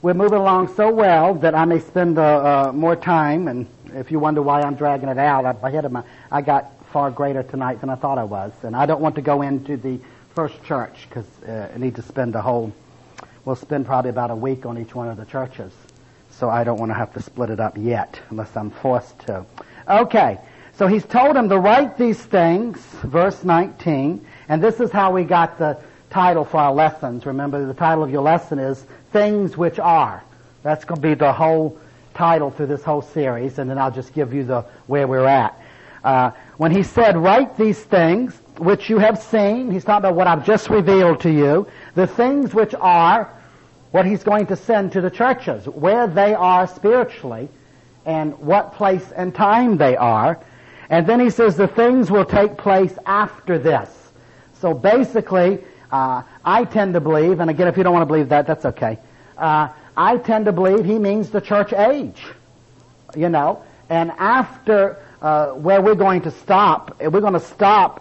We're moving along so well that I may spend more time, and if you wonder why I'm dragging it out, I got far greater tonight than I thought I was. And I don't want to go into the first church because I need to spend we'll spend probably about a week on each one of the churches. So I don't want to have to split it up yet unless I'm forced to. Okay, so he's told him to write these things, verse 19, and this is how we got the title for our lessons. Remember, the title of your lesson is Things Which Are. That's going to be the whole title through this whole series, and then I'll just give you where we're at. When he said, write these things which you have seen, he's talking about what I've just revealed to you, the things which are what he's going to send to the churches, where they are spiritually, and what place and time they are. And then he says the things will take place after this. So basically, I tend to believe, and again, if you don't want to believe that, that's okay. I tend to believe he means the church age, and after where we're going to stop, we're going to stop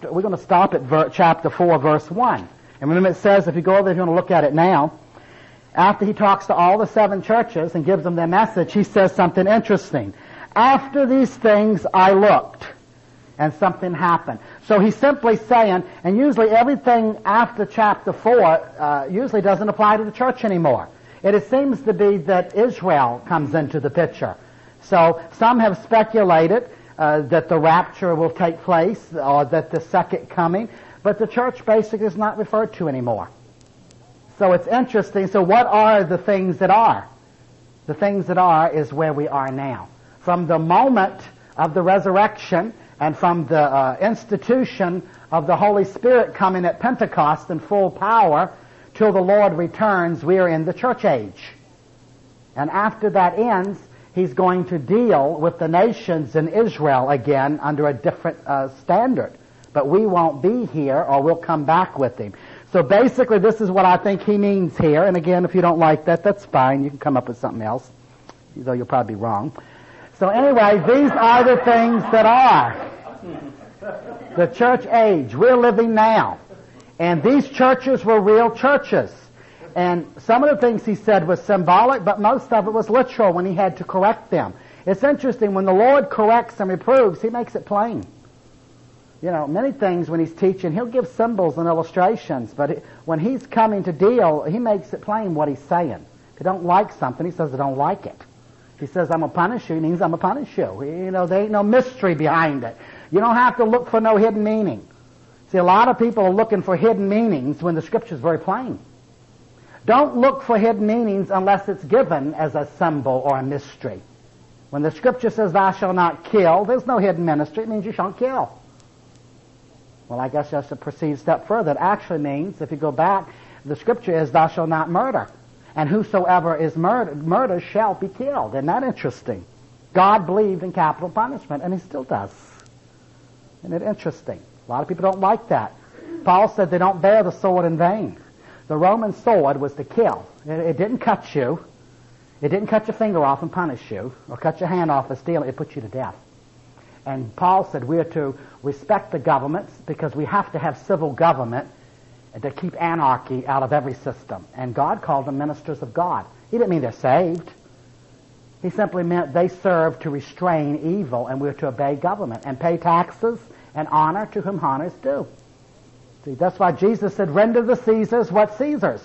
at chapter 4, verse 1. And remember it says, if you go over there, if you want to look at it now, after he talks to all the 7 churches and gives them their message, he says something interesting. After these things I looked, and something happened. So he's simply saying, and usually everything after chapter 4 usually doesn't apply to the church anymore. It seems to be that Israel comes into the picture. So some have speculated that the rapture will take place, or that the second coming, but the church basically is not referred to anymore. So it's interesting. So what are the things that are? The things that are is where we are now. From the moment of the resurrection and from the institution of the Holy Spirit coming at Pentecost in full power till the Lord returns, we are in the church age. And after that ends, he's going to deal with the nations in Israel again under a different standard. But we won't be here, or we'll come back with him. So basically, this is what I think he means here. And again, if you don't like that, that's fine. You can come up with something else, though you'll probably be wrong. So anyway, these are the things that are. The church age. We're living now. And these churches were real churches. And some of the things he said was symbolic, but most of it was literal when he had to correct them. It's interesting, when the Lord corrects and reproves, he makes it plain. Many things when he's teaching, he'll give symbols and illustrations, but when he's coming to deal, he makes it plain what he's saying. If you don't like something, he says, I don't like it. If he says, I'm going to punish you, he means I'm going to punish you. There ain't no mystery behind it. You don't have to look for no hidden meaning. See, a lot of people are looking for hidden meanings when the Scripture's very plain. Don't look for hidden meanings unless it's given as a symbol or a mystery. When the Scripture says, thou shalt not kill, there's no hidden mystery. It means you shan't kill. Well, I guess that's to proceed a step further. It actually means, if you go back, the Scripture is, thou shalt not murder. And whosoever is murdered shall be killed. Isn't that interesting? God believed in capital punishment, and he still does. Isn't it interesting? A lot of people don't like that. Paul said they don't bear the sword in vain. The Roman sword was to kill. It didn't cut you. It didn't cut your finger off and punish you, or cut your hand off and steal it. It put you to death. And Paul said we are to respect the governments because we have to have civil government to keep anarchy out of every system. And God called them ministers of God. He didn't mean they're saved. He simply meant they serve to restrain evil, and we're to obey government and pay taxes and honor to whom honor is due. See, that's why Jesus said, render to Caesar's what's Caesar's,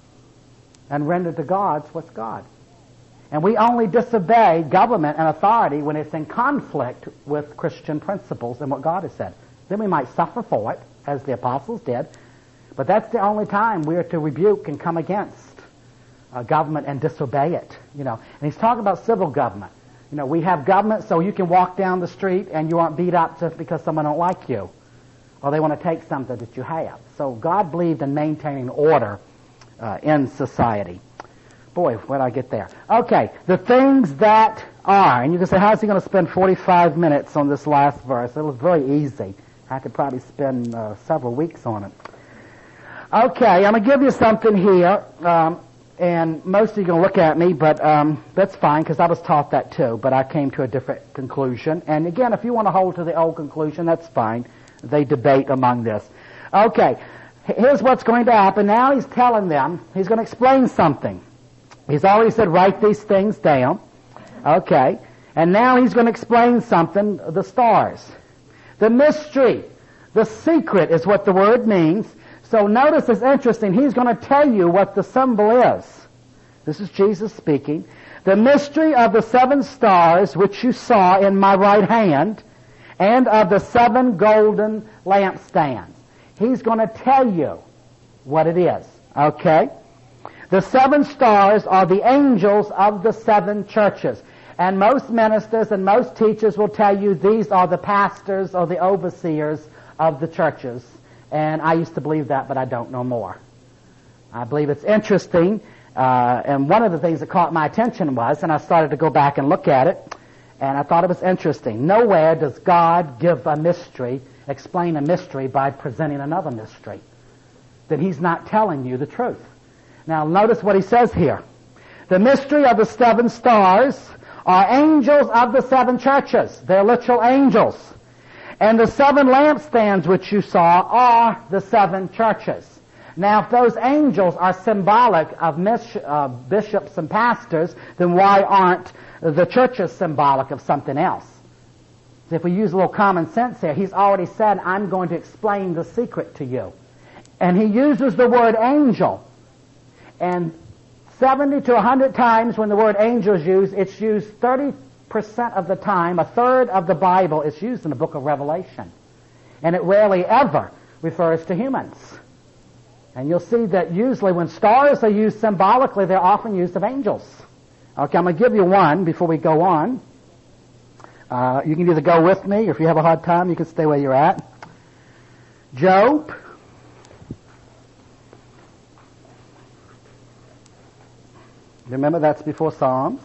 and render to God's what's God. And we only disobey government and authority when it's in conflict with Christian principles and what God has said. Then we might suffer for it, as the apostles did, but that's the only time we are to rebuke and come against government and disobey it. And he's talking about civil government. We have government so you can walk down the street and you aren't beat up just because someone don't like you, or they want to take something that you have. So God believed in maintaining order in society. Boy, where did I get there? Okay, the things that are. And you can say, how's he going to spend 45 minutes on this last verse? It was very easy. I could probably spend several weeks on it. Okay, I'm going to give you something here. And most of you are going to look at me, but that's fine because I was taught that too, but I came to a different conclusion. And again, if you want to hold to the old conclusion, that's fine. They debate among this. Okay, here's what's going to happen. Now he's telling them, he's going to explain something. He's already said, write these things down. Okay. And now he's going to explain something, the stars. The mystery, the secret is what the word means. So notice it's interesting. He's going to tell you what the symbol is. This is Jesus speaking. The mystery of the 7 stars which you saw in my right hand, and of the 7 golden lampstands. He's going to tell you what it is. Okay? The 7 stars are the angels of the 7 churches. And most ministers and most teachers will tell you these are the pastors or the overseers of the churches. And I used to believe that, but I don't know more. I believe it's interesting. And one of the things that caught my attention was, and I started to go back and look at it, and I thought it was interesting. Nowhere does God give a mystery, explain a mystery by presenting another mystery. Then he's not telling you the truth. Now notice what he says here. The mystery of the 7 stars are angels of the 7 churches. They're literal angels. And the 7 lampstands which you saw are the 7 churches. Now, if those angels are symbolic of bishops and pastors, then why aren't the churches symbolic of something else? If we use a little common sense here, he's already said, I'm going to explain the secret to you. And he uses the word angel. And 70 to 100 times when the word angel is used, it's used 30% of the time, a third of the Bible is used in the book of Revelation. And it rarely ever refers to humans. And you'll see that usually when stars are used symbolically, they're often used of angels. Okay, I'm going to give you one before we go on. You can either go with me, or if you have a hard time, you can stay where you're at. Job. Remember, that's before Psalms.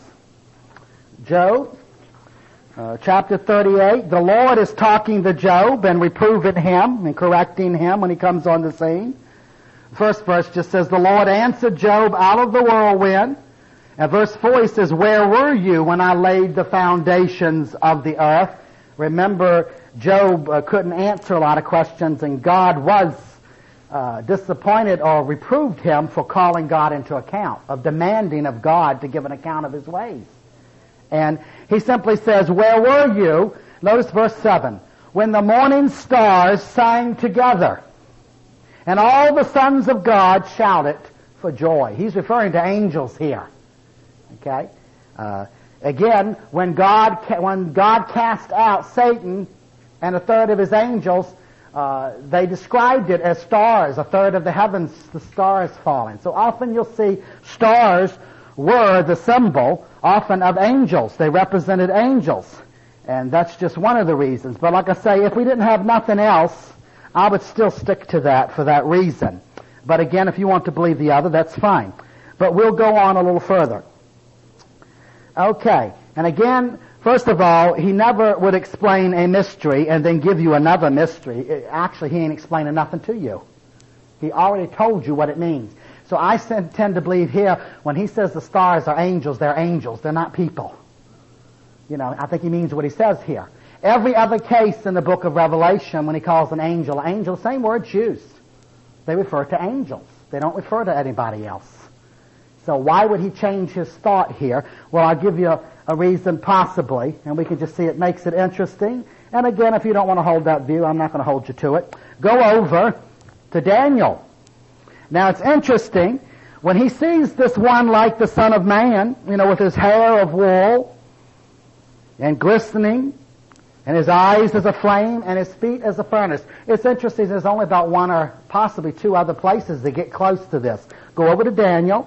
Job, chapter 38. The Lord is talking to Job and reproving him and correcting him when he comes on the scene. First verse just says, the Lord answered Job out of the whirlwind. And verse 4, he says, where were you when I laid the foundations of the earth? Remember, Job couldn't answer a lot of questions, and God was disappointed or reproved him for calling God into account, of demanding of God to give an account of his ways. And he simply says, where were you? Notice verse 7. When the morning stars sang together, and all the sons of God shouted for joy. He's referring to angels here. Okay? Again, when God cast out Satan and a third of his angels, they described it as stars, a third of the heavens, the stars falling. So often you'll see stars were the symbol, often of angels. They represented angels. And that's just one of the reasons. But like I say, if we didn't have nothing else, I would still stick to that for that reason. But again, if you want to believe the other, that's fine. But we'll go on a little further. Okay. And again, first of all, he never would explain a mystery and then give you another mystery. Actually, he ain't explaining nothing to you. He already told you what it means. So I tend to believe here, when he says the stars are angels, they're angels. They're not people. You know, I think he means what he says here. Every other case in the book of Revelation, when he calls an angel, same word's used. They refer to angels. They don't refer to anybody else. So why would he change his thought here? Well, I'll give you a reason possibly, and we can just see it makes it interesting. And again, if you don't want to hold that view, I'm not going to hold you to it. Go over to Daniel. Now it's interesting, when he sees this one like the Son of Man, you know, with his hair of wool and glistening, and his eyes as a flame, and his feet as a furnace. It's interesting, there's only about one or possibly two other places that get close to this. Go over to Daniel,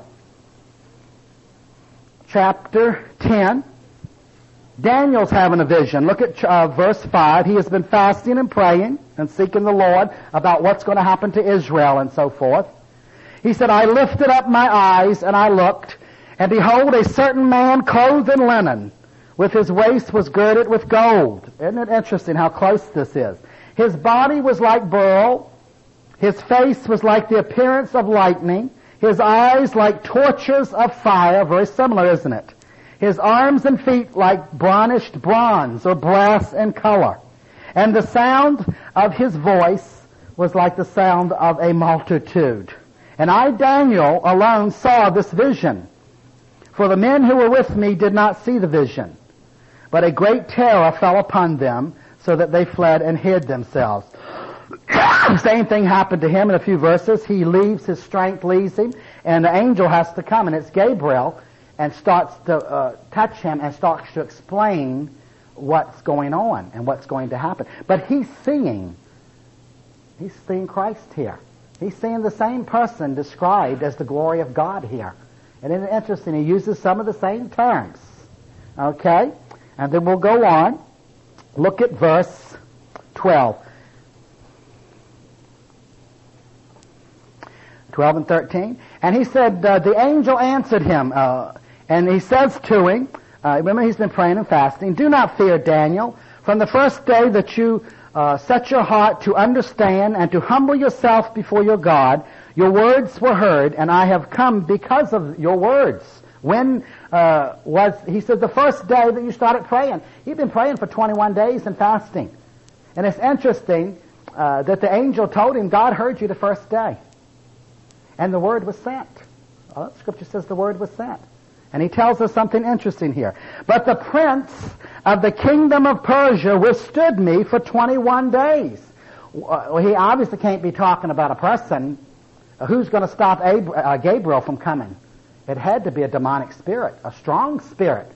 chapter 10. Daniel's having a vision. Look at verse 5. He has been fasting and praying and seeking the Lord about what's going to happen to Israel and so forth. He said, I lifted up my eyes and I looked, and behold, a certain man clothed in linen, with his waist was girded with gold. Isn't it interesting how close this is? His body was like beryl. His face was like the appearance of lightning. His eyes like torches of fire. Very similar, isn't it? His arms and feet like burnished bronze or brass in color. And the sound of his voice was like the sound of a multitude. And I, Daniel, alone saw this vision. For the men who were with me did not see the vision, but a great terror fell upon them, so that they fled and hid themselves. The same thing happened to him in a few verses. He leaves, his strength leaves him, and the angel has to come, and it's Gabriel, and starts to touch him and starts to explain what's going on and what's going to happen. But he's seeing Christ here. He's seeing the same person described as the glory of God here. And isn't it interesting? He uses some of the same terms. Okay? And then we'll go on. Look at verse 12. 12 and 13. And he said, the angel answered him, and he says to him, remember he's been praying and fasting, do not fear, Daniel. From the first day that you set your heart to understand and to humble yourself before your God, your words were heard, and I have come because of your words. When he said, the first day that you started praying. You've been praying for 21 days and fasting. And it's interesting that the angel told him, God heard you the first day. And the word was sent. Well, Scripture says the word was sent. And he tells us something interesting here. But the prince of the kingdom of Persia withstood me for 21 days. Well, he obviously can't be talking about a person. Who's going to stop Gabriel from coming? It had to be a demonic spirit, a strong spirit.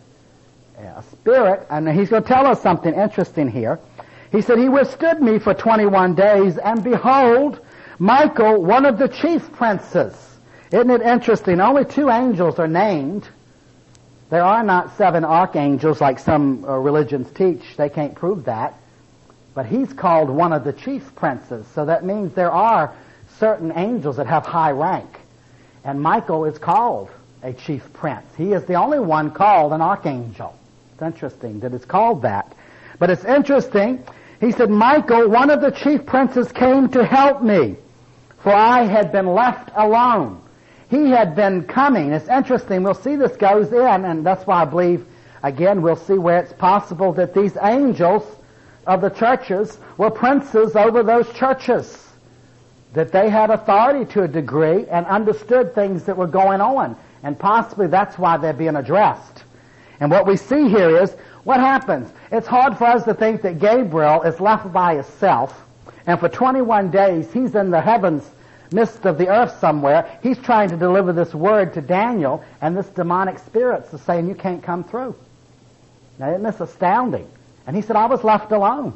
A spirit, and he's going to tell us something interesting here. He said, he withstood me for 21 days, and behold, Michael, one of the chief princes. Isn't it interesting? Only 2 angels are named. There are not 7 archangels like some religions teach. They can't prove that. But he's called one of the chief princes. So that means there are certain angels that have high rank. And Michael is called a chief prince. He is the only one called an archangel. It's interesting that it's called that. But it's interesting. He said, Michael, one of the chief princes, came to help me, for I had been left alone. He had been coming. It's interesting. We'll see this goes in, and that's why I believe, again, we'll see where it's possible that these angels of the churches were princes over those churches, that they had authority to a degree and understood things that were going on, and possibly that's why they're being addressed. And what we see here is, what happens? It's hard for us to think that Gabriel is left by himself, and for 21 days he's in the heavens, midst of the earth somewhere. He's trying to deliver this word to Daniel, and this demonic spirit is saying, you can't come through. Now, isn't this astounding? And he said, I was left alone.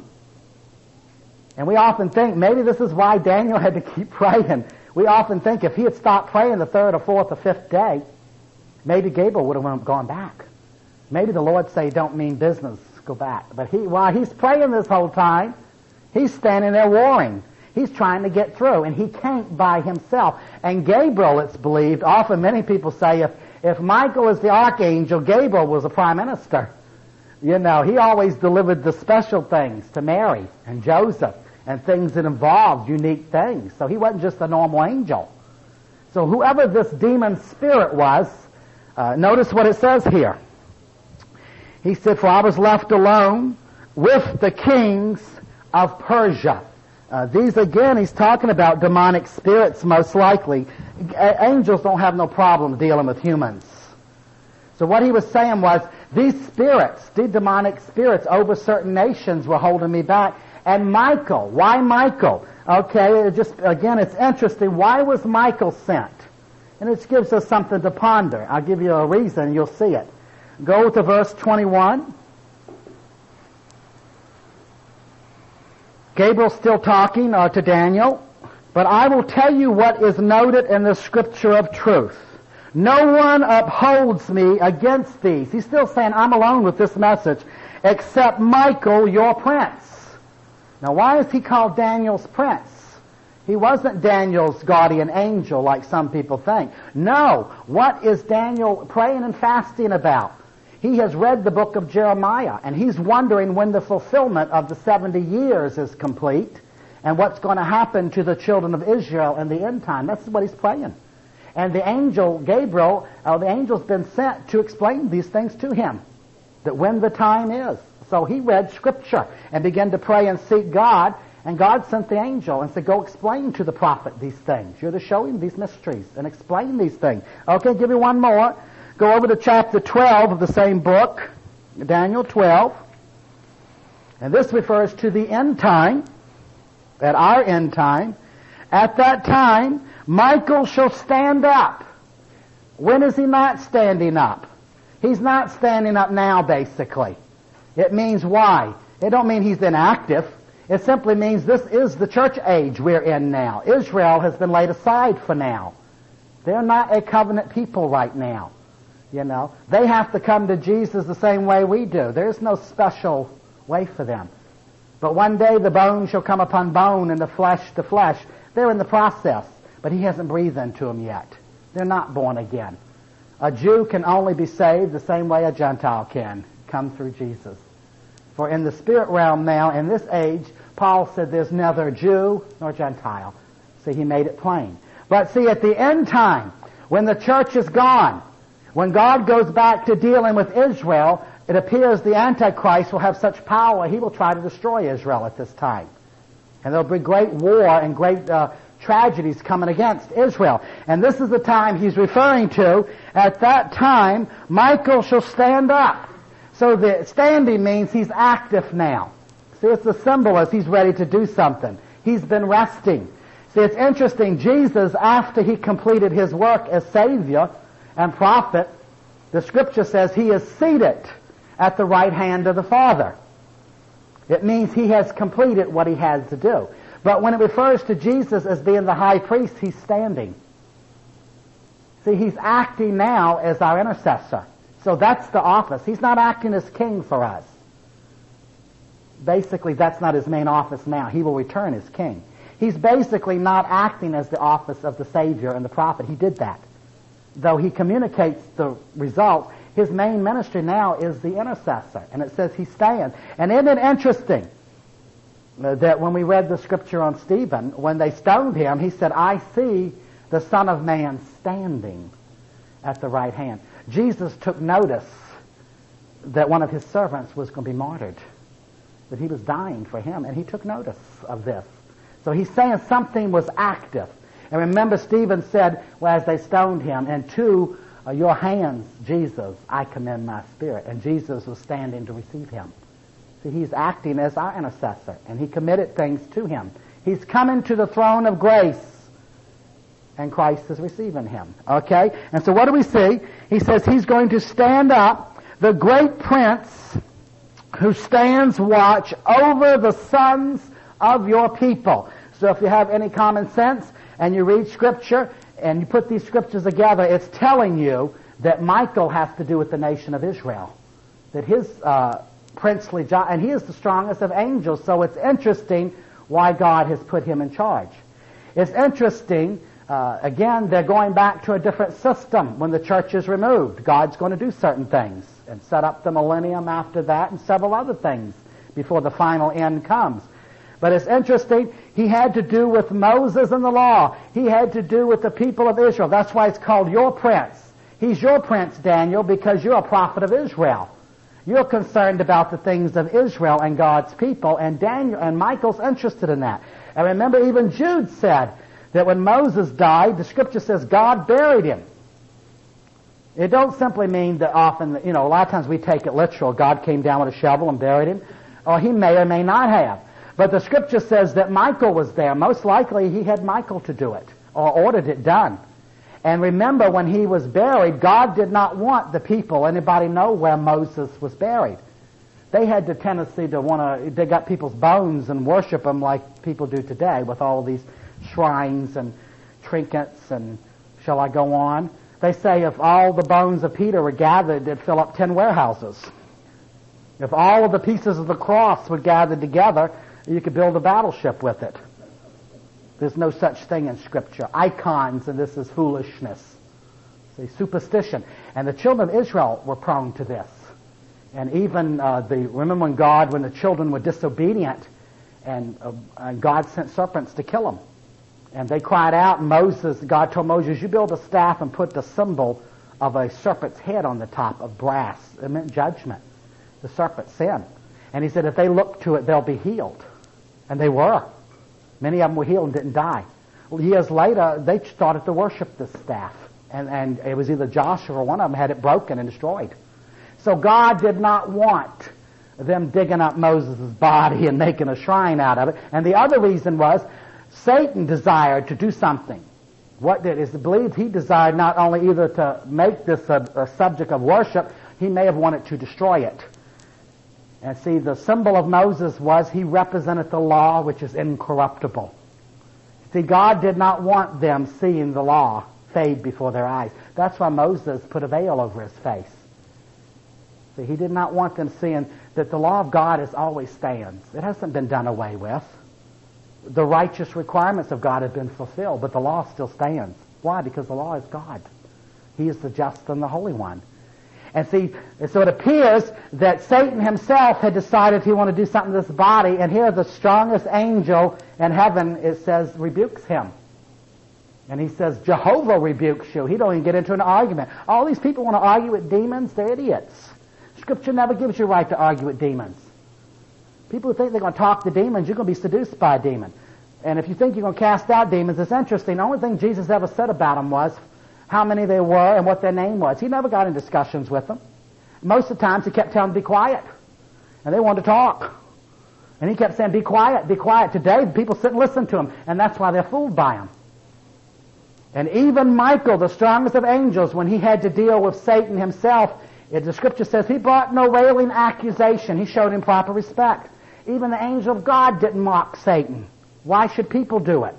And we often think, maybe this is why Daniel had to keep praying. We often think if he had stopped praying the 3rd or 4th or 5th day, maybe Gabriel would have gone back. Maybe the Lord say, don't mean business, go back. But while he's praying this whole time, he's standing there warring. He's trying to get through, and he can't by himself. And Gabriel, it's believed, often many people say, if Michael is the archangel, Gabriel was the prime minister. You know, he always delivered the special things to Mary and Joseph and things that involved unique things. So he wasn't just a normal angel. So whoever this demon spirit was, notice what it says here. He said, for I was left alone with the kings of Persia. These, again, he's talking about demonic spirits, most likely. Angels don't have no problem dealing with humans. So what he was saying was, these spirits, these demonic spirits over certain nations were holding me back. And Michael, why Michael? Okay, again, it's interesting. Why was Michael sent? And it gives us something to ponder. I'll give you a reason, you'll see it. Go to verse 21. Gabriel's still talking to Daniel. But I will tell you what is noted in the scripture of truth. No one upholds me against these. He's still saying, I'm alone with this message, except Michael, your prince. Now, why is he called Daniel's prince? He wasn't Daniel's guardian angel like some people think. No. What is Daniel praying and fasting about? He has read the book of Jeremiah, and he's wondering when the fulfillment of the 70 years is complete and what's going to happen to the children of Israel in the end time. That's what he's praying. And the angel, Gabriel, the angel's been sent to explain these things to him, that when the time is. So he read Scripture and began to pray and seek God, and God sent the angel and said, go explain to the prophet these things. You're to show him these mysteries and explain these things. Okay, give me one more. Go over to chapter 12 of the same book, Daniel 12. And this refers to the end time, at our end time. At that time, Michael shall stand up. When is he not standing up? He's not standing up now, basically. It means why? It don't mean he's inactive. It simply means this is the church age we're in now. Israel has been laid aside for now. They're not a covenant people right now. You know, they have to come to Jesus the same way we do. There's no special way for them. But one day the bone shall come upon bone and the flesh to flesh. They're in the process, but he hasn't breathed into them yet. They're not born again. A Jew can only be saved the same way a Gentile can, come through Jesus. For in the spirit realm now, in this age, Paul said there's neither Jew nor Gentile. See, he made it plain. But see, at the end time, when the church is gone, when God goes back to dealing with Israel, it appears the Antichrist will have such power, he will try to destroy Israel at this time. And there'll be great war and great tragedies coming against Israel. And this is the time he's referring to. At that time, Michael shall stand up. So the standing means he's active now. See, it's the symbol as he's ready to do something. He's been resting. See, it's interesting. Jesus, after he completed his work as Savior and prophet, the Scripture says he is seated at the right hand of the Father. It means he has completed what he has to do. But when it refers to Jesus as being the high priest, he's standing. See, he's acting now as our intercessor. So that's the office. He's not acting as king for us. Basically, that's not his main office now. He will return as king. He's basically not acting as the office of the Savior and the prophet. He did that. Though he communicates the result, his main ministry now is the intercessor. And it says he stands. And isn't it interesting that when we read the scripture on Stephen, when they stoned him, he said, I see the Son of Man standing at the right hand. Jesus took notice that one of his servants was going to be martyred, that he was dying for him, and he took notice of this. So he's saying something was active. And remember, Stephen said, well, as they stoned him, into your hands, Jesus, I commend my spirit. And Jesus was standing to receive him. See, he's acting as our intercessor, and he committed things to him. He's coming to the throne of grace, and Christ is receiving him. Okay? And so what do we see? He says he's going to stand up, the great prince who stands watch over the sons of your people. So if you have any common sense and you read Scripture and you put these Scriptures together, it's telling you that Michael has to do with the nation of Israel. That his princely job, and he is the strongest of angels, so it's interesting why God has put him in charge. It's interesting, again, they're going back to a different system when the church is removed. God's going to do certain things and set up the millennium after that and several other things before the final end comes. But it's interesting, he had to do with Moses and the law. He had to do with the people of Israel. That's why it's called your prince. He's your prince, Daniel, because you're a prophet of Israel. You're concerned about the things of Israel and God's people, and Daniel and Michael's interested in that. And remember, even Jude said that when Moses died, the Scripture says God buried him. It don't simply mean that often, a lot of times we take it literal. God came down with a shovel and buried him. Or he may or may not have. But the Scripture says that Michael was there. Most likely he had Michael to do it, or ordered it done. And remember, when he was buried, God did not want the people, anybody know where Moses was buried. They had the tendency to want to dig up people's bones and worship them like people do today with all these shrines and trinkets and shall I go on? They say if all the bones of Peter were gathered, it'd fill up 10 warehouses. If all of the pieces of the cross were gathered together, you could build a battleship with it. There's no such thing in Scripture. Icons, and this is foolishness. See, superstition. And the children of Israel were prone to this. And even, remember when the children were disobedient, and God sent serpents to kill them. And they cried out, and God told Moses, you build a staff and put the symbol of a serpent's head on the top of brass. It meant judgment. The serpent's sin. And he said, if they look to it, they'll be healed. And they were. Many of them were healed and didn't die. Well, years later, they started to worship this staff And it was either Joshua or one of them had it broken and destroyed. So God did not want them digging up Moses' body and making a shrine out of it. And the other reason was Satan desired to do something. What it is believed he desired not only either to make this a subject of worship, he may have wanted to destroy it. And see, the symbol of Moses was he represented the law, which is incorruptible. See, God did not want them seeing the law fade before their eyes. That's why Moses put a veil over his face. See, he did not want them seeing that the law of God is always stands. It hasn't been done away with. The righteous requirements of God have been fulfilled, but the law still stands. Why? Because the law is God. He is the just and the Holy One. And see, so it appears that Satan himself had decided he wanted to do something to this body, and here the strongest angel in heaven, it says, rebukes him. And he says, Jehovah rebukes you. He don't even get into an argument. All these people want to argue with demons, they're idiots. Scripture never gives you a right to argue with demons. People who think they're going to talk to demons, you're going to be seduced by a demon. And if you think you're going to cast out demons, it's interesting. The only thing Jesus ever said about them was how many they were and what their name was. He never got in discussions with them. Most of the times he kept telling them to be quiet. And they wanted to talk. And he kept saying, be quiet, be quiet. Today, people sit and listen to him. And that's why they're fooled by him. And even Michael, the strongest of angels, when he had to deal with Satan himself, the Scripture says he brought no railing accusation. He showed him proper respect. Even the angel of God didn't mock Satan. Why should people do it?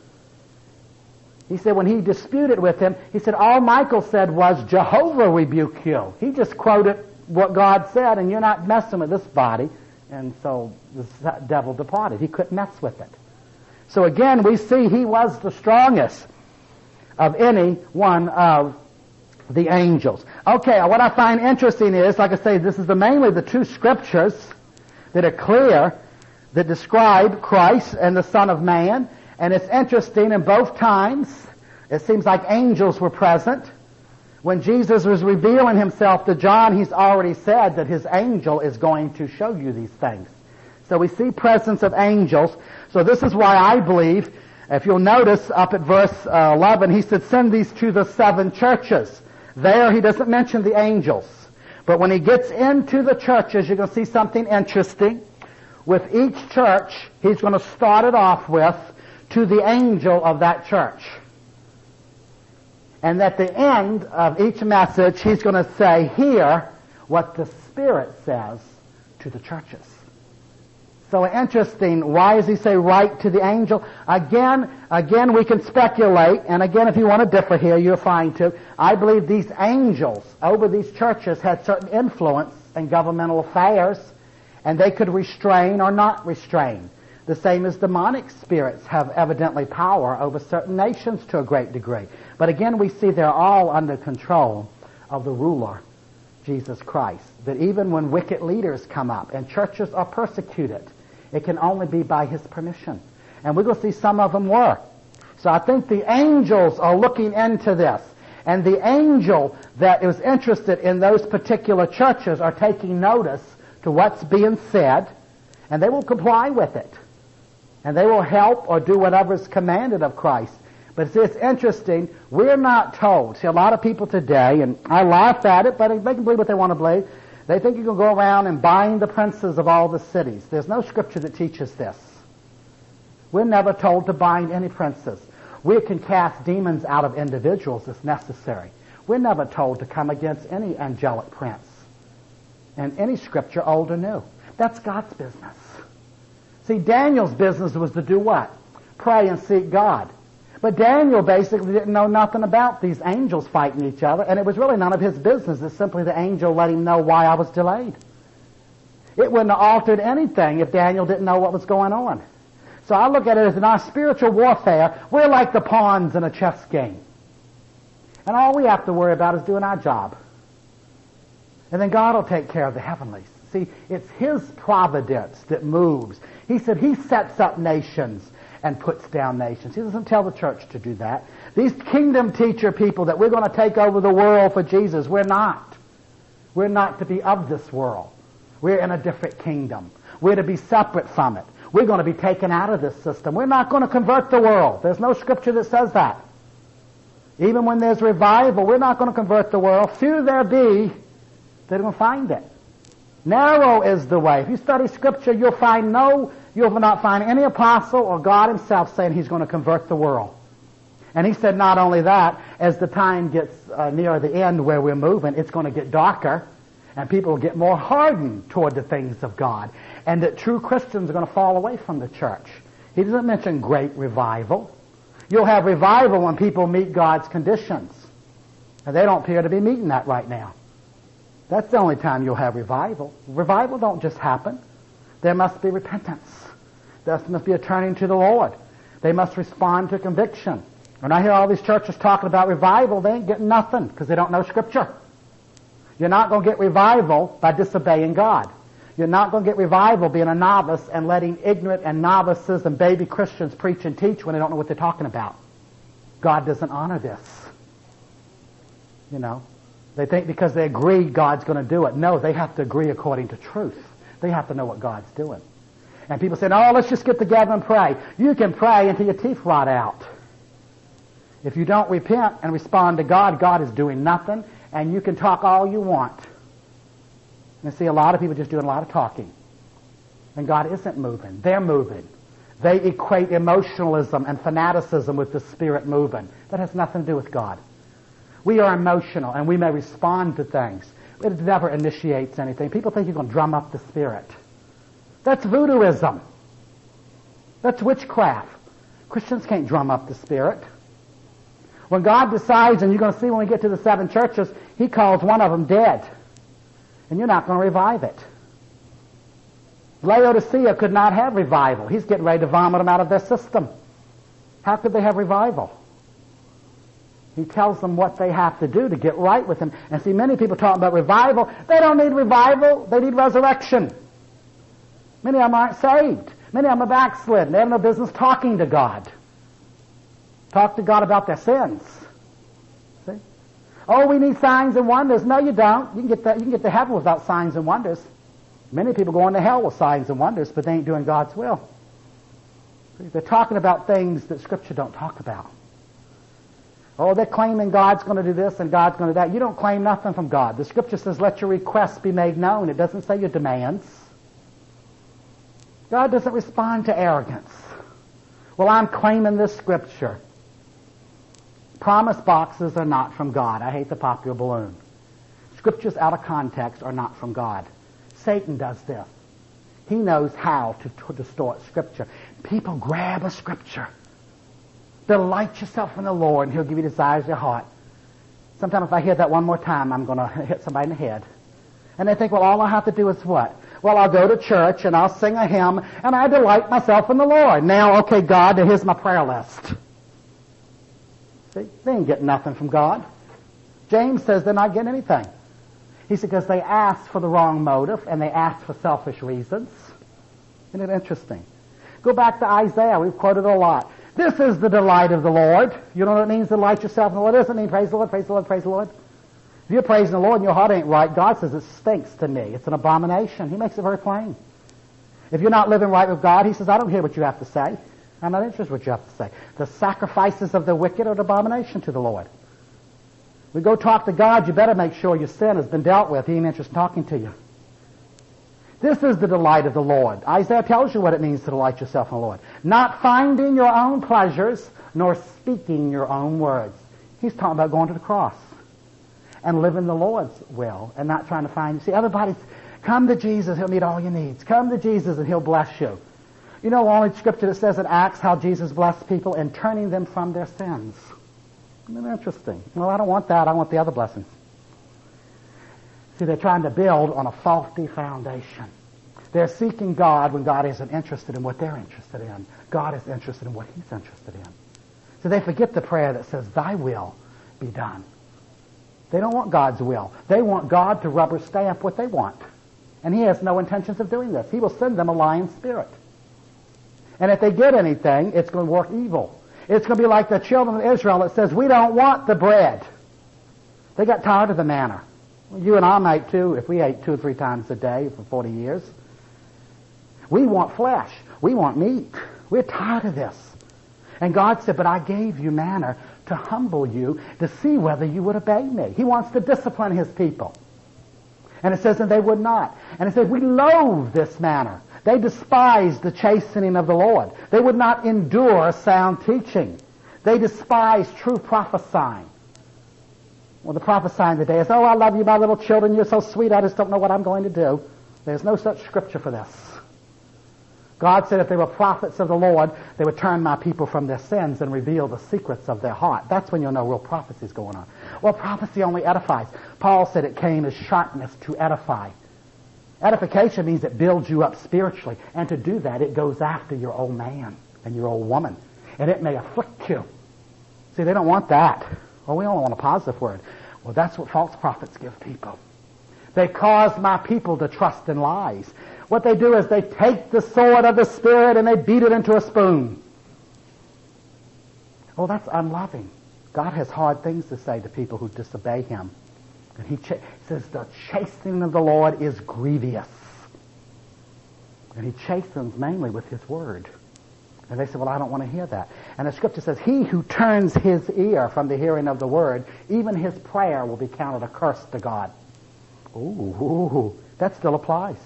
He said when he disputed with him, he said all Michael said was, Jehovah rebuke you. He just quoted what God said, and you're not messing with this body. And so the devil departed. He couldn't mess with it. So again, we see he was the strongest of any one of the angels. Okay, what I find interesting is, like I say, this is mainly the two scriptures that are clear that describe Christ and the Son of Man. And it's interesting, in both times, it seems like angels were present. When Jesus was revealing himself to John, he's already said that his angel is going to show you these things. So we see presence of angels. So this is why I believe, if you'll notice up at verse 11, he said, send these to the 7 churches. There he doesn't mention the angels. But when he gets into the churches, you're going to see something interesting. With each church, he's going to start it off with, to the angel of that church. And at the end of each message, he's going to say, hear what the Spirit says to the churches. So interesting, why does he say write to the angel? Again, we can speculate, and again, if you want to differ here, you're fine too. I believe these angels over these churches had certain influence in governmental affairs, and they could restrain or not restrain. The same as demonic spirits have evidently power over certain nations to a great degree. But again, we see they're all under control of the ruler, Jesus Christ. That even when wicked leaders come up and churches are persecuted, it can only be by his permission. And we're going to see some of them were. So I think the angels are looking into this. And the angel that is interested in those particular churches are taking notice to what's being said, and they will comply with it. And they will help or do whatever is commanded of Christ. But see, it's interesting, we're not told. See, a lot of people today, and I laugh at it, but they can believe what they want to believe. They think you can go around and bind the princes of all the cities. There's no scripture that teaches this. We're never told to bind any princes. We can cast demons out of individuals if necessary. We're never told to come against any angelic prince. And any scripture, old or new. That's God's business. See, Daniel's business was to do what? Pray and seek God. But Daniel basically didn't know nothing about these angels fighting each other, and it was really none of his business. It's simply the angel let him know why I was delayed. It wouldn't have altered anything if Daniel didn't know what was going on. So I look at it as in our spiritual warfare, we're like the pawns in a chess game. And all we have to worry about is doing our job. And then God will take care of the heavenlies. See, it's his providence that moves. He said he sets up nations and puts down nations. He doesn't tell the church to do that. These kingdom teacher people that we're going to take over the world for Jesus, we're not. We're not to be of this world. We're in a different kingdom. We're to be separate from it. We're going to be taken out of this system. We're not going to convert the world. There's no scripture that says that. Even when there's revival, we're not going to convert the world. Few there be that are going to find it. Narrow is the way. If you study Scripture, you'll not find any apostle or God himself saying he's going to convert the world. And he said not only that, as the time gets near the end where we're moving, it's going to get darker, and people will get more hardened toward the things of God, and that true Christians are going to fall away from the church. He doesn't mention great revival. You'll have revival when people meet God's conditions, and they don't appear to be meeting that right now. That's the only time you'll have revival. Revival don't just happen. There must be repentance. There must be a turning to the Lord. They must respond to conviction. When I hear all these churches talking about revival, they ain't getting nothing because they don't know Scripture. You're not going to get revival by disobeying God. You're not going to get revival being a novice and letting ignorant and novices and baby Christians preach and teach when they don't know what they're talking about. God doesn't honor this. You know, they think because they agree God's going to do it. No, they have to agree according to truth. They have to know what God's doing. And people say, "Oh, let's just get together and pray." You can pray until your teeth rot out. If you don't repent and respond to God, God is doing nothing, and you can talk all you want. And see, a lot of people just doing a lot of talking. And God isn't moving. They're moving. They equate emotionalism and fanaticism with the Spirit moving. That has nothing to do with God. We are emotional, and we may respond to things. It never initiates anything. People think you're going to drum up the Spirit. That's voodooism. That's witchcraft. Christians can't drum up the Spirit. When God decides, and you're going to see when we get to the 7 churches, He calls one of them dead. And you're not going to revive it. Laodicea could not have revival. He's getting ready to vomit them out of their system. How could they have revival? He tells them what they have to do to get right with Him. And see, many people talking about revival. They don't need revival. They need resurrection. Many of them aren't saved. Many of them are backslidden. They have no business talking to God. Talk to God about their sins. See? Oh, we need signs and wonders. No, you don't. You can get to heaven without signs and wonders. Many people go into hell with signs and wonders, but they ain't doing God's will. See? They're talking about things that Scripture don't talk about. Oh, they're claiming God's going to do this and God's going to do that. You don't claim nothing from God. The Scripture says, let your requests be made known. It doesn't say your demands. God doesn't respond to arrogance. Well, I'm claiming this Scripture. Promise boxes are not from God. I hate the popular balloon. Scriptures out of context are not from God. Satan does this. He knows how to distort Scripture. People grab a Scripture. Delight yourself in the Lord, and He'll give you the desires of your heart. Sometimes if I hear that one more time, I'm going to hit somebody in the head. And they think, well, all I have to do is what? Well, I'll go to church, and I'll sing a hymn, and I delight myself in the Lord. Now, okay, God, here's my prayer list. See? They ain't getting nothing from God. James says they're not getting anything. He said because they asked for the wrong motive, and they asked for selfish reasons. Isn't it interesting? Go back to Isaiah. We've quoted it a lot. This is the delight of the Lord. You know what it means, delight yourself in the Lord? It doesn't mean praise the Lord, praise the Lord, praise the Lord. If you're praising the Lord and your heart ain't right, God says it stinks to me. It's an abomination. He makes it very plain. If you're not living right with God, He says, I don't hear what you have to say. I'm not interested in what you have to say. The sacrifices of the wicked are an abomination to the Lord. We go talk to God, you better make sure your sin has been dealt with. He ain't interested in talking to you. This is the delight of the Lord. Isaiah tells you what it means to delight yourself in the Lord. Not finding your own pleasures, nor speaking your own words. He's talking about going to the cross and living the Lord's will and not trying to find... See, everybody's, come to Jesus, He'll meet all your needs. Come to Jesus and He'll bless you. You know, only Scripture that says in Acts how Jesus blessed people and turning them from their sins. Isn't it interesting? Well, I don't want that. I want the other blessings. See, they're trying to build on a faulty foundation. They're seeking God when God isn't interested in what they're interested in. God is interested in what He's interested in. So they forget the prayer that says, Thy will be done. They don't want God's will. They want God to rubber stamp what they want. And He has no intentions of doing this. He will send them a lying spirit. And if they get anything, it's going to work evil. It's going to be like the children of Israel that says, we don't want the bread. They got tired of the manna. You and I might too, if we ate 2 or 3 times a day for 40 years. We want flesh. We want meat. We're tired of this. And God said, but I gave you manna to humble you to see whether you would obey me. He wants to discipline his people. And it says, and they would not. And it says, we loathe this manner. They despised the chastening of the Lord. They would not endure sound teaching. They despised true prophesying. Well, the prophesying today is, oh, I love you, my little children. You're so sweet. I just don't know what I'm going to do. There's no such scripture for this. God said if they were prophets of the Lord, they would turn my people from their sins and reveal the secrets of their heart. That's when you'll know real prophecy is going on. Well, prophecy only edifies. Paul said it came as sharpness to edify. Edification means it builds you up spiritually. And to do that, it goes after your old man and your old woman. And it may afflict you. See, they don't want that. Well, we only want a positive word. Well, that's what false prophets give people. They cause my people to trust in lies. What they do is they take the sword of the Spirit and they beat it into a spoon. Oh, that's unloving. God has hard things to say to people who disobey Him. And He says the chastening of the Lord is grievous. And He chastens mainly with His Word. And they say, well, I don't want to hear that. And the Scripture says, he who turns his ear from the hearing of the Word, even his prayer will be counted a curse to God. Ooh, that still applies.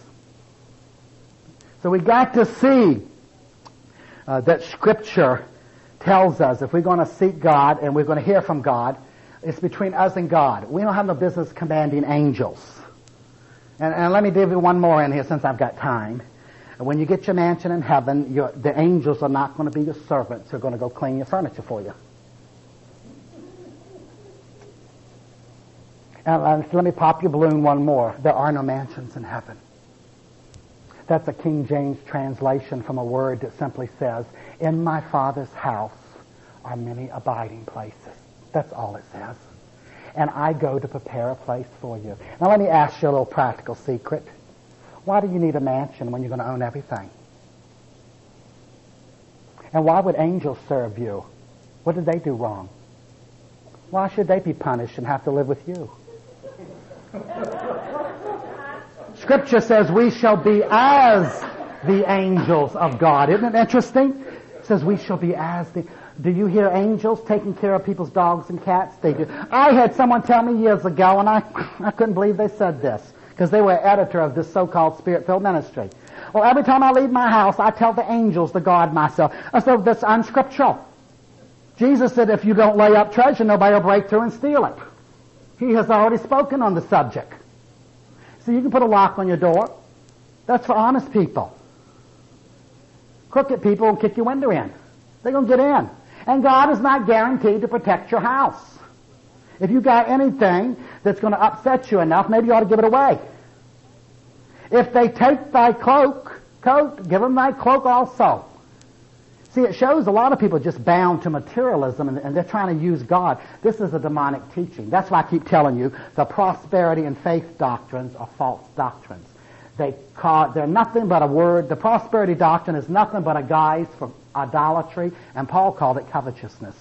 So we got to see that Scripture tells us if we're going to seek God and we're going to hear from God, it's between us and God. We don't have no business commanding angels. And let me give you one more in here since I've got time. When you get your mansion in heaven, the angels are not going to be your servants who are going to go clean your furniture for you. And let me pop your balloon one more. There are no mansions in heaven. That's a King James translation from a word that simply says, in my Father's house are many abiding places. That's all it says. And I go to prepare a place for you. Now let me ask you a little practical secret. Why do you need a mansion when you're going to own everything? And why would angels serve you? What did they do wrong? Why should they be punished and have to live with you? Scripture says we shall be as the angels of God. Isn't it interesting? It says we shall be as the... Do you hear angels taking care of people's dogs and cats? They do. I had someone tell me years ago, and I couldn't believe they said this, because they were editor of this so-called Spirit-filled ministry. Well, every time I leave my house, I tell the angels to guard myself. I said, that's unscriptural. Jesus said if you don't lay up treasure, nobody will break through and steal it. He has already spoken on the subject. So you can put a lock on your door. That's for honest people. Crooked people will kick your window in. They're going to get in. And God is not guaranteed to protect your house. If you got anything that's going to upset you enough, maybe you ought to give it away. If they take thy coat, give them thy cloak also. See, it shows a lot of people are just bound to materialism and they're trying to use God. This is a demonic teaching. That's why I keep telling you the prosperity and faith doctrines are false doctrines. They're nothing but a word. The prosperity doctrine is nothing but a guise for idolatry, and Paul called it covetousness.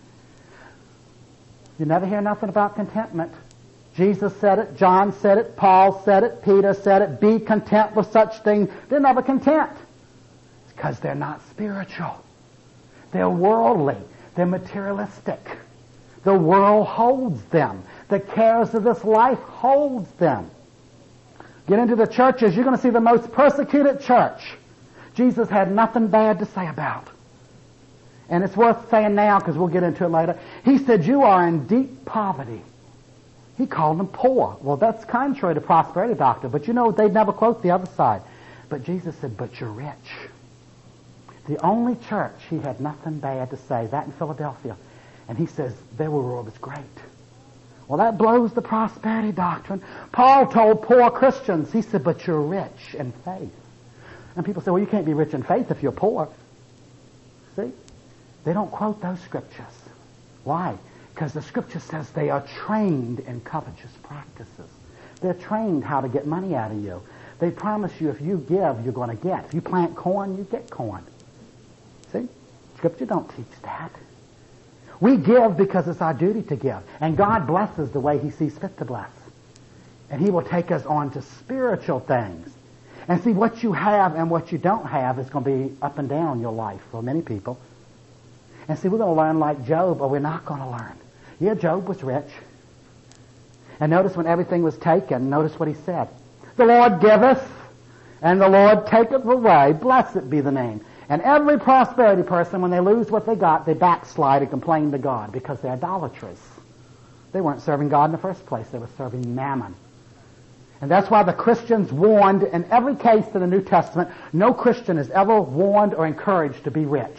You never hear nothing about contentment. Jesus said it, John said it, Paul said it, Peter said it. Be content with such things. They're never content. It's because they're not spiritual. They're worldly. They're materialistic. The world holds them. The cares of this life holds them. Get into the churches, you're going to see the most persecuted church Jesus had nothing bad to say about. And it's worth saying now because we'll get into it later. He said, you are in deep poverty. He called them poor. Well, that's contrary to prosperity doctrine, but you know, they'd never quote the other side. But Jesus said, but you're rich. The only church he had nothing bad to say, that in Philadelphia. And he says, their reward was great. Well, that blows the prosperity doctrine. Paul told poor Christians, he said, but you're rich in faith. And people say, well, you can't be rich in faith if you're poor. See? They don't quote those scriptures. Why? Because the scripture says they are trained in covetous practices. They're trained how to get money out of you. They promise you if you give, you're going to get. If you plant corn, you get corn. See? Scripture don't teach that. We give because it's our duty to give. And God blesses the way He sees fit to bless. And He will take us on to spiritual things. And see, what you have and what you don't have is going to be up and down your life for many people. And see, we're going to learn like Job, or we're not going to learn. Yeah, Job was rich. And notice when everything was taken, notice what he said. The Lord giveth, and the Lord taketh away. Blessed be the name. And every prosperity person, when they lose what they got, they backslide and complain to God because they're idolaters. They weren't serving God in the first place. They were serving mammon. And that's why the Christians warned in every case in the New Testament, no Christian is ever warned or encouraged to be rich.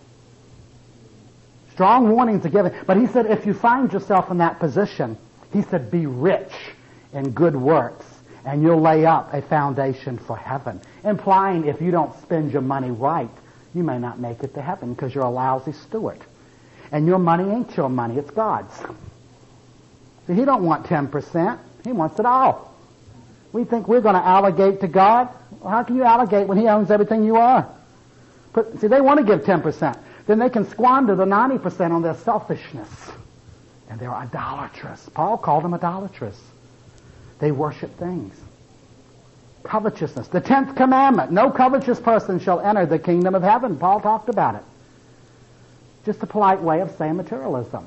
Strong warnings are given. But he said, if you find yourself in that position, he said, be rich in good works, and you'll lay up a foundation for heaven. Implying if you don't spend your money right, you may not make it to heaven because you're a lousy steward. And your money ain't your money, it's God's. See, he don't want 10%. He wants it all. We think we're going to allegate to God. Well, how can you allegate when he owns everything you are? See, they want to give 10%. Then they can squander the 90% on their selfishness. And they're idolatrous. Paul called them idolatrous. They worship things. Covetousness. The 10th commandment. No covetous person shall enter the kingdom of heaven. Paul talked about it. Just a polite way of saying materialism.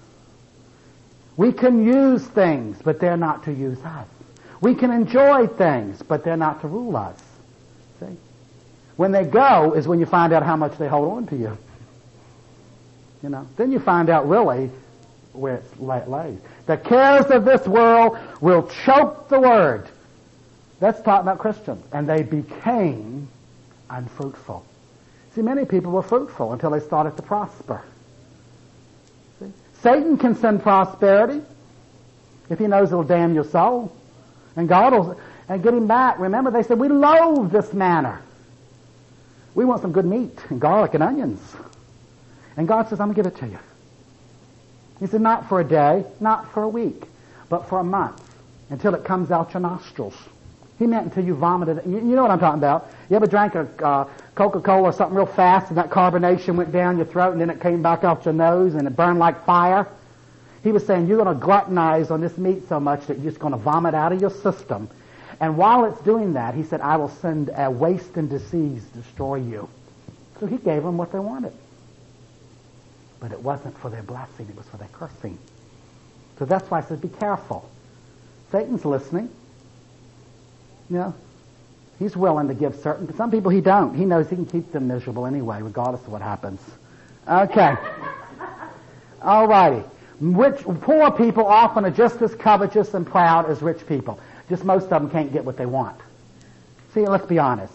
We can use things, but they're not to use us. We can enjoy things, but they're not to rule us. See? When they go is when you find out how much they hold on to you. You know, then you find out really where it's lays. The cares of this world will choke the word. That's talking about Christians. And they became unfruitful. See, many people were fruitful until they started to prosper. See? Satan can send prosperity if he knows it'll damn your soul. And God will and get him back. Remember, they said, we loathe this manna. We want some good meat and garlic and onions. And God says, I'm going to give it to you. He said, not for a day, not for a week, but for a month, until it comes out your nostrils. He meant until you vomited it. You know what I'm talking about. You ever drank a Coca-Cola or something real fast and that carbonation went down your throat and then it came back out your nose and it burned like fire? He was saying, you're going to gluttonize on this meat so much that you're just going to vomit out of your system. And while it's doing that, he said, I will send a waste and disease to destroy you. So he gave them what they wanted. But it wasn't for their blessing, it was for their cursing. So that's why I said, be careful. Satan's listening. You know, he's willing to give certain, but some people he don't. He knows he can keep them miserable anyway, regardless of what happens. Okay. All righty. Poor people often are just as covetous and proud as rich people. Just most of them can't get what they want. See, let's be honest.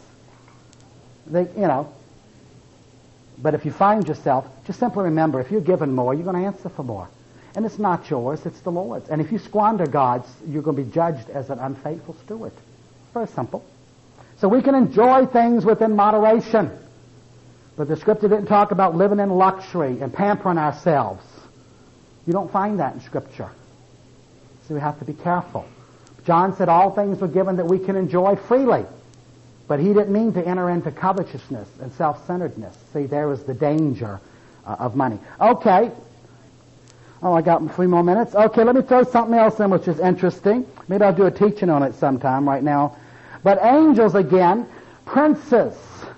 But if you find yourself, just simply remember, if you're given more, you're going to answer for more. And it's not yours, it's the Lord's. And if you squander God's, you're going to be judged as an unfaithful steward. It's very simple. So we can enjoy things within moderation. But the Scripture didn't talk about living in luxury and pampering ourselves. You don't find that in Scripture. So we have to be careful. John said all things were given that we can enjoy freely. But he didn't mean to enter into covetousness and self-centeredness. See, there was the danger of money. Okay. Oh, I got 3 more minutes. Okay, let me throw something else in which is interesting. Maybe I'll do a teaching on it sometime right now. But angels, again, princes.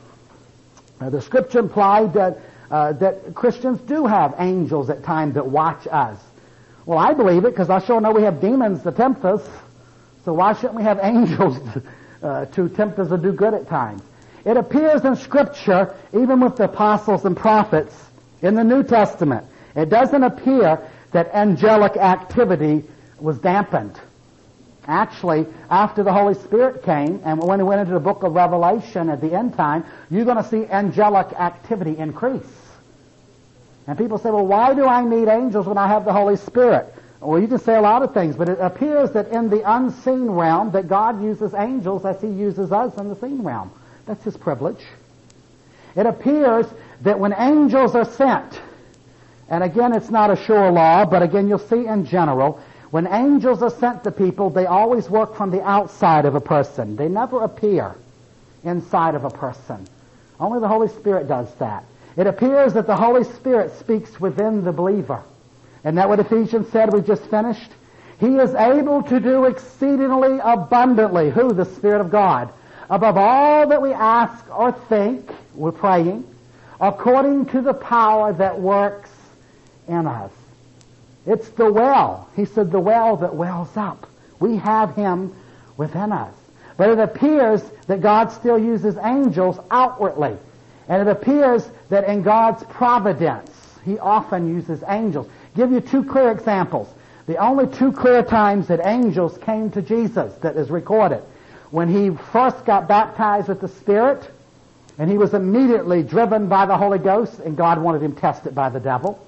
The Scripture implied that Christians do have angels at times that watch us. Well, I believe it because I sure know we have demons to tempt us. So why shouldn't we have angels to tempt us to do good at times? It appears in Scripture, even with the apostles and prophets in the New Testament, it doesn't appear that angelic activity was dampened. Actually, after the Holy Spirit came, and when we went into the book of Revelation at the end time, you're going to see angelic activity increase. And people say, well, why do I need angels when I have the Holy Spirit? Well, you can say a lot of things, but it appears that in the unseen realm that God uses angels as he uses us in the seen realm. That's his privilege. It appears that when angels are sent, and again, it's not a sure law, but again, you'll see in general, when angels are sent to people, they always work from the outside of a person. They never appear inside of a person. Only the Holy Spirit does that. It appears that the Holy Spirit speaks within the believer. Isn't that what Ephesians said we just finished? He is able to do exceedingly abundantly. Who? The Spirit of God. Above all that we ask or think, we're praying, according to the power that works in us. It's the well. He said the well that wells up. We have him within us. But it appears that God still uses angels outwardly. And it appears that in God's providence, he often uses angels. Give you two clear examples. The only two clear times that angels came to Jesus that is recorded. When he first got baptized with the Spirit, and he was immediately driven by the Holy Ghost, and God wanted him tested by the devil.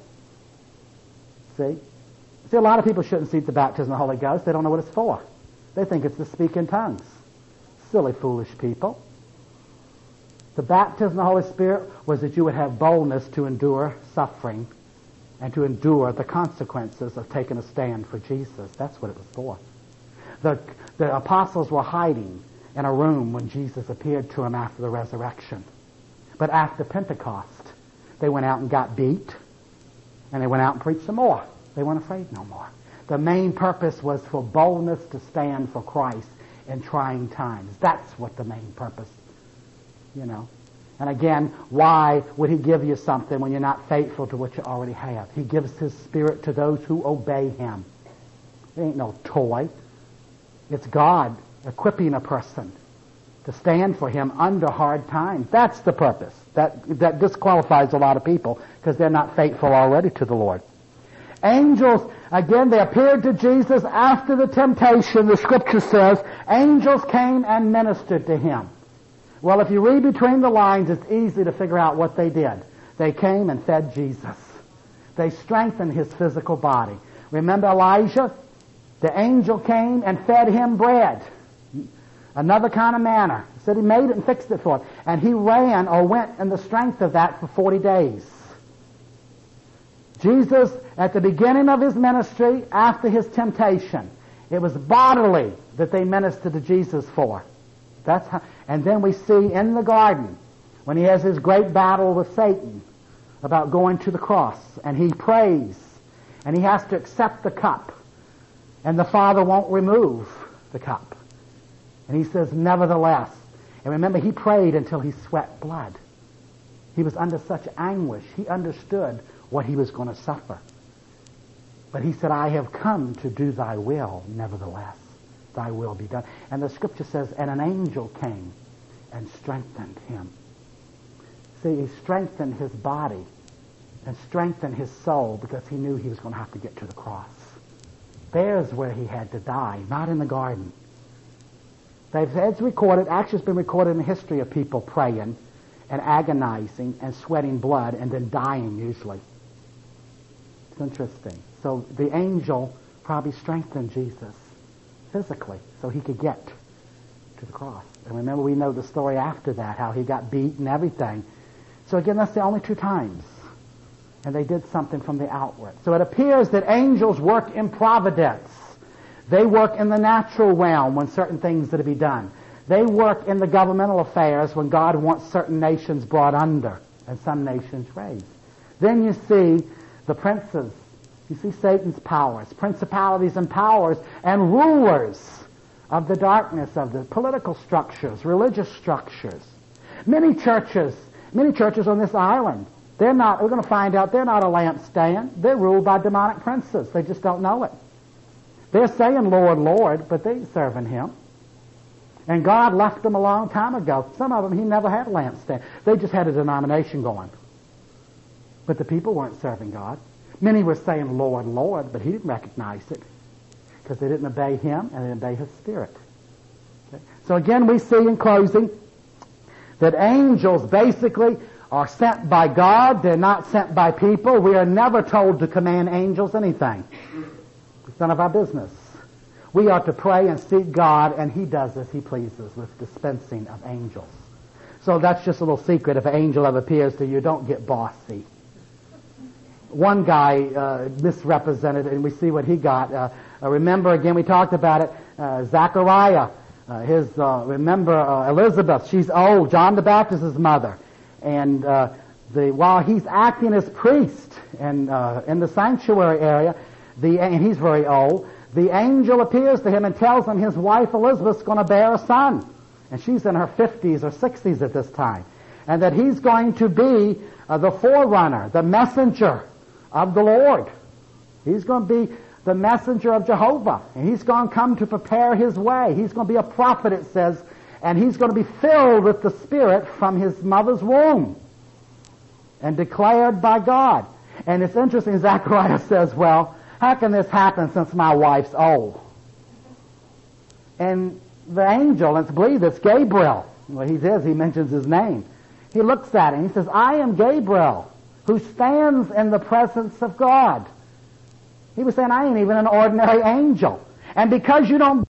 See, a lot of people shouldn't seek the baptism of the Holy Ghost. They don't know what it's for. They think it's to speak in tongues. Silly, foolish people. The baptism of the Holy Spirit was that you would have boldness to endure suffering and to endure the consequences of taking a stand for Jesus. That's what it was for. The apostles were hiding in a room when Jesus appeared to them after the resurrection. But after Pentecost, they went out and got beat, and they went out and preached some more. They weren't afraid no more. The main purpose was for boldness to stand for Christ in trying times. That's what the main purpose, And again, why would he give you something when you're not faithful to what you already have? He gives his Spirit to those who obey him. It ain't no toy. It's God equipping a person to stand for him under hard times. That's the purpose. That disqualifies a lot of people because they're not faithful already to the Lord. Angels, again, they appeared to Jesus after the temptation. The Scripture says angels came and ministered to him. Well, if you read between the lines, it's easy to figure out what they did. They came and fed Jesus. They strengthened his physical body. Remember Elijah? The angel came and fed him bread. Another kind of manna. He said he made it and fixed it for him. And he ran or went in the strength of that for 40 days. Jesus, at the beginning of his ministry, after his temptation, it was bodily that they ministered to Jesus for. That's how, and then we see in the garden, when he has his great battle with Satan about going to the cross, and he prays, and he has to accept the cup, and the Father won't remove the cup. And he says, nevertheless. And remember, he prayed until he sweat blood. He was under such anguish. He understood what he was going to suffer. But he said, I have come to do thy will, nevertheless. Thy will be done. And the Scripture says, and an angel came and strengthened him. See, he strengthened his body and strengthened his soul because he knew he was going to have to get to the cross. There's where he had to die, not in the garden. It's recorded, actually it's been recorded in the history of people praying and agonizing and sweating blood and then dying usually. It's interesting. So the angel probably strengthened Jesus physically so he could get to the cross. And remember, we know the story after that, how he got beat and everything. So again, that's the only two times. And they did something from the outward. So it appears that angels work in providence. They work in the natural realm when certain things are to be done. They work in the governmental affairs when God wants certain nations brought under and some nations raised. Then you see the princes. You see Satan's powers, principalities and powers, and rulers of the darkness of the political structures, religious structures. Many churches on this island, we're going to find out they're not a lampstand. They're ruled by demonic princes. They just don't know it. They're saying, Lord, Lord, but they ain't serving him. And God left them a long time ago. Some of them, he never had a lampstand. They just had a denomination going. But the people weren't serving God. Many were saying, Lord, Lord, but he didn't recognize it because they didn't obey him and they didn't obey his Spirit. Okay? So again, we see in closing that angels basically are sent by God. They're not sent by people. We are never told to command angels anything. It's none of our business. We are to pray and seek God, and he does as he pleases with dispensing of angels. So that's just a little secret. If an angel ever appears to you, don't get bossy. One guy misrepresented it, and we see what he got. Remember, again, we talked about it, Zechariah. Remember Elizabeth, she's old, John the Baptist's mother. And while he's acting as priest and in the sanctuary area, and he's very old, the angel appears to him and tells him his wife Elizabeth's going to bear a son. And she's in her 50s or 60s at this time. and that he's going to be the forerunner, the messenger of the Lord. He's going to be the messenger of Jehovah, and he's going to come to prepare his way. He's going to be a prophet, it says, and he's going to be filled with the Spirit from his mother's womb and declared by God. And it's interesting, Zechariah says, well, how can this happen since my wife's old? And the angel, and it's believed it's Gabriel. Well, he mentions his name. He looks at him, he says, I am Gabriel, who stands in the presence of God. He was saying, I ain't even an ordinary angel. And because you don't